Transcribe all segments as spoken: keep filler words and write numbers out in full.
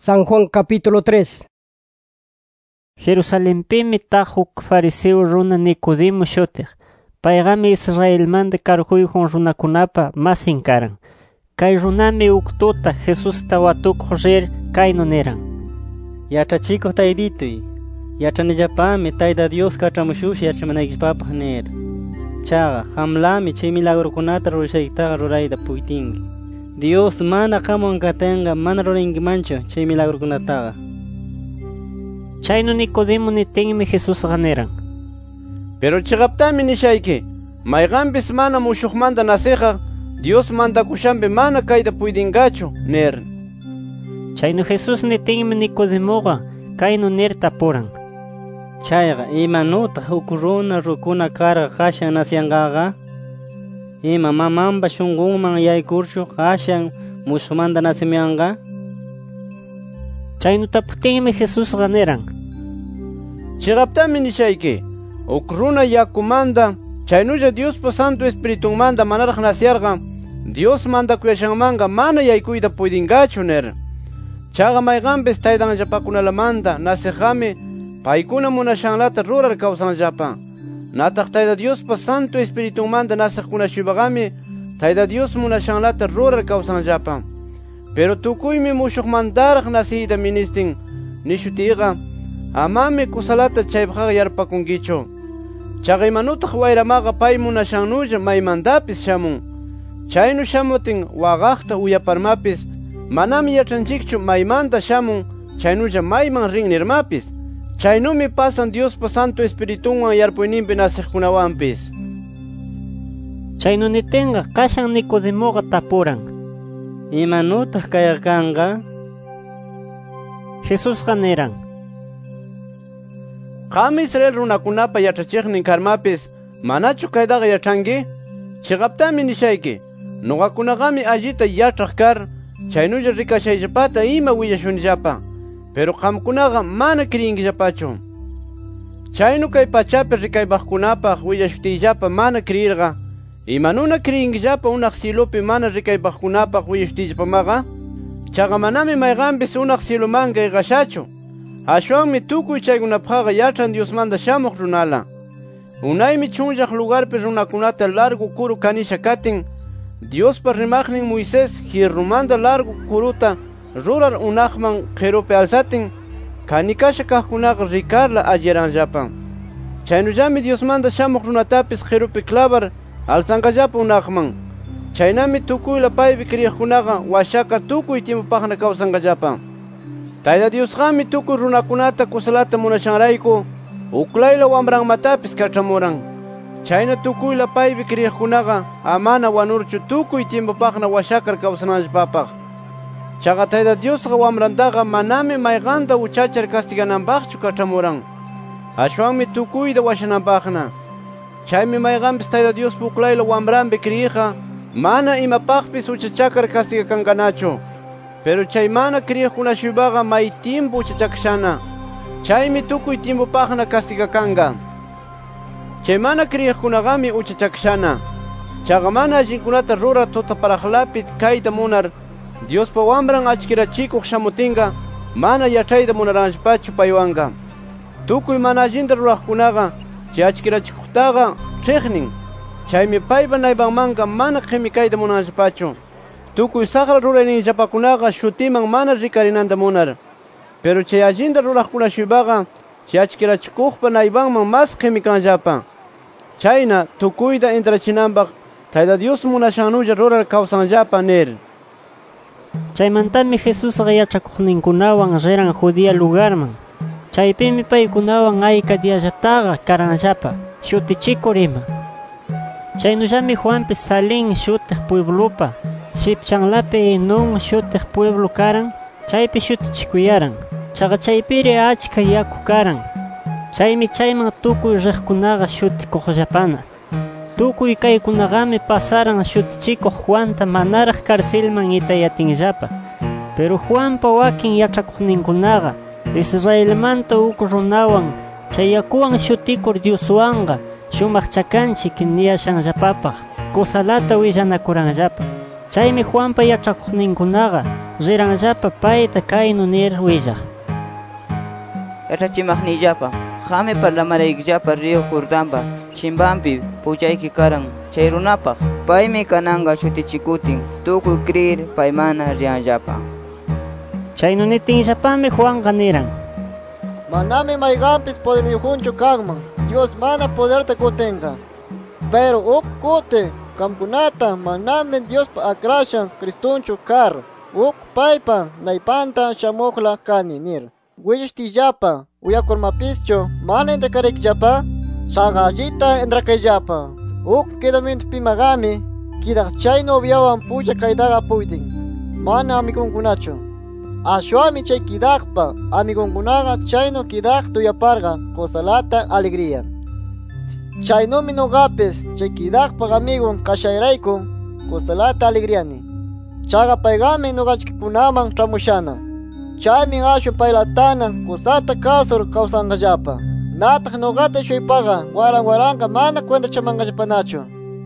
San Juan capítulo tres. Jerusalenpimi tahuk fariseo runa Nicodemo shutiq. Paygami Israelmanta karguyjun runakunapa masin karan. Kay runami uk tuta Jesus tawatukuq rir kaynu niran: Yachachikuq taydituy, yachanillapami Tayta Dios kach'amushushi yachamaykillapapaq nir. Chaqa qamlami chay milagrukunata rurashaytaqa rurayta puytinki. Dios mana qamwan katinqa mana rurankimanchu chay milagrukunataqa. Chaynu Nicodemo nitinmi Jesusqa niran: Pero chiqaptami nishayki, mayqanpis mana mushuqmanta nasiqa Dios mantakushanpi mana kayta puydinqachu nir. Chaynu Jesus nitinmi Nicodemoqa kaynu nir tapuran: Chayqa imanutaq uk runa rukuna karqa qashan nasiyanqaqa? Ima mamanpa shunqunman yaykurchu qashan mushuqmanta nasimuyanqa? Chaynu taputinmi Jesusqa niran: Chiqaptami nishayki, uk runa yakumanta chaynulla Diospa Santo Espiritunmanta manaraq nasiyarqa Dios mantakuyashanmanqa mana yaykuyta puydinqachu nir. Chaqa mayqanpis taytanllapakunalamanta nasiqqami paykuna munashanlata rurar kawsanllapa. Nataq Tayta Diospa Santo Espiritunmanta nasiqkunashuypaqami Tayta Dios munashanlata rurar kawsanllapa. Pero tukuymi mushuqmantaraq nasiyta ministin nishutiqa, amami kusalata chaypaqqa yarpakunkichu. Chaqa imanutaq wayramaqa pay munashannulla maymantapis shamun. Chaynu shamutin waqaqta uyaparmapis manami yachanchikchu maymanta shamun chaynulla mayman rin nirmapis. Chaynumi pasan Diospa Santo Espiritunwan yarpuyninpi nasiqkunawanpis. Chaynu nitinqa qashan Nicodemoqa tapuran: Imanutaq kayqa kanqa? Jesusqa niran: Qam Israel runakunapa yachachiqnin karmapis manachu kaytaqa yachanki? Chiqaptami nishayki, nuqakunaqami allita yachaq kar chaynulla rikashayllapata ima willashunillapa. Pero qamkunaqa mana kriyinkillapachu. Chaynu kay pachapi rikaypaqkunapaq willashutiyllapa mana kriyirqa, ¿imanuna kriyinkillapa unaq cielupi mana rikaypaqkunapaq willashutiyllapamaqa? Chaqa manami mayqanpis unaq cieluman kayqashachu. Ashwanmi tukuy chaykunapaqqa yachan Diosmanta shamuq runala. Unaymi chunllaq lugarpi runakunata largu kuru kanisha katin, Diospa rimaqnin Moisés jirrumanta largu kuruta rurar unaqman qhirupi alsatin, kanikasha kaqkunaqa rikarla alliranllapa. Chaynullami Diosmanta shamuq runatapis qhirupi clavar alsanqallapa unaqman. Chaynami tukuyla paypi kriyiqkunaqa washaka tukuy tiempupaqna kawsanqallapa. Tayta Diosqami tukuy runakunata kusalata munashanrayku uklayla wambranmatapis kach'amuran. Chayna tukuyla paypi kriyiqkunaqa amana wanurchu tukuy tiempupaqna washakar kawsananllapapaq. Chaqa Tayta Diosqa wambrantaqa manami mayqanta uchachar castigananpaqchu kach'amuran, ashwanmi tukuyta washananpaqna. Chaymi mayqanpis Tayta Dios uklayla wambranpi kriyiqqa mana imapaqpis uchachakar castigakanqanachu. Pero chay mana kriyiqkunashuypaqa may tiempo uchachakashana. Chaymi tukuy tiempupaqna castigakanqa. Chay mana kriyiqkunaqami uchachakashana. Chaqa mana allinkunata rurar tutaparaqlapi kayta munar Diospa wambran achkirachikuq shamutinqa mana yachayta munaranllapachu paywanqa. Tukuy mana allinta ruraqkunaqa chay achkirachikuqtaqa ch'iqnin. Chaymi paypa naypanmanqa mana qimikayta munanllapachu. Tukuy saqra rurayninllapakunaqa shutiman mana rikarinanta munar. Pero chay allinta ruraqkunashuypaqa chay achkirachikuqpa naypanman mas qimikanllapa. Chayna tukuyta intrachinanpaq Tayta Dios munashannulla rurar kawsanllapa nir. Chaymantami Jesusqa yachakuqninkunawan riran Judea lugarman. Chaypimi paykunawan ayka diyallataqa karanllapa shutichikur ima. Chaynullami Juanpis Salim shutiq pueblupa shipchanlapi Enón shutiq pueblo karan, chaypi shutichikuyaran. Chaqa chaypiri achka yaku karan. Chaymi chayman tukuy riqkunaqa shutikuqllapana. Tukuy kaykunaqami pasaran shutichikuq Juanta manaraq karcelman itayatinllapa. Pero Juanpa wakin yachakuqninkunaqa Israelmanta uk runawan chay yakuwan shutikur Dioswanqa shumaq chakanchik niyashanllapapaq kusalata willanakuranllapa. Chaymi Juanpa yachakuqninkunaqa riranllapa payta kaynu nir willaq: Yachachimaqniyllapa, qami parlamaraykillapa río Jordanpa chimbanpi puchayki karan chay runapaq. Paymi kananqa shutichikutin tukuy creer paymana riyanllapa. Chaynu nitinllapami Juanqa niran: Manami mayqanpis podernikunchu kanman Dios mana poderta kutinqa. Pero uk kuti qamkunata manami Diospa akrashan Cristunchu kar, uk paypa naypanta shamuqla kani nir. Willashtillapa uyakurmapischu mana entrakaykillapa, chaqa allita entrakayllapa. Uk quedamiento pimagami kidaq chay noviawan pucha kaytaqa puytin, mana amigunkunachu. Ashwami chay kidaqpa amigunkunaqa chayno kidaq tuyaparqa kusalata alegría. Chaynumi nuqapis chay kidaqpa amigun kashayrayku kusalata alegriani. Chaqa paygami nuqanchikkunaman tramushana. Chaymi ashwan paylatana kusata kawsar kawsanqallapa. Nataq nuqata shuypaqa waran waranqa mana cuenta chamanqallapanachu.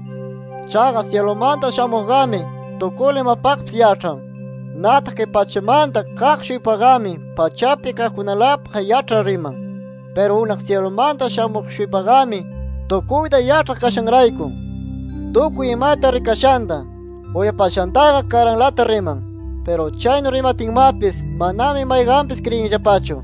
Chaqa cielomanta shamuqqami tukuli mapaqpis yachran. Nataq kay pachamanta kaq shuypaqami pachapi kaqkunalapaq yachra riman. Pero unaq cielomanta shamuq shuypaqami tukuyta yachaq kashanrayku. Tukuy imata rikashanta uyapashantaqa karanlata riman. Pero chaynu rimatinmapis manami mayqanpis kriyinllapachu.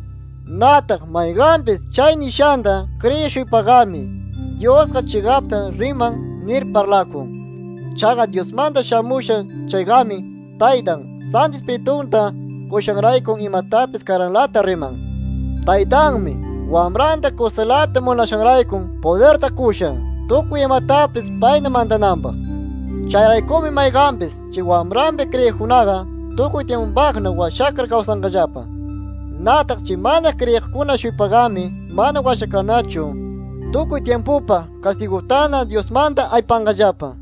Nataq mayqanpis chay nishanta kriyishuypaqami Diosqa chigapta riman nir parlaku. Chaqa Diosmanta shamusha chayqami Taytan Santo Espiritunta kushanraykun imatapis karanlata riman. Taytanmi wamranta kusalata munashanraykun poderta kushan tukuy imatapis payna mandananpaq. Chayraykumi mayqanpis chay wamranpi kriyiqkunaqa tukuy tiempupaqna washakar kawsanqallapa. Nataq chay mana kriyiqkuna shuypaqami mana washakanachu tukuy tiempupa castigutana Diosmanta aypanqallapa.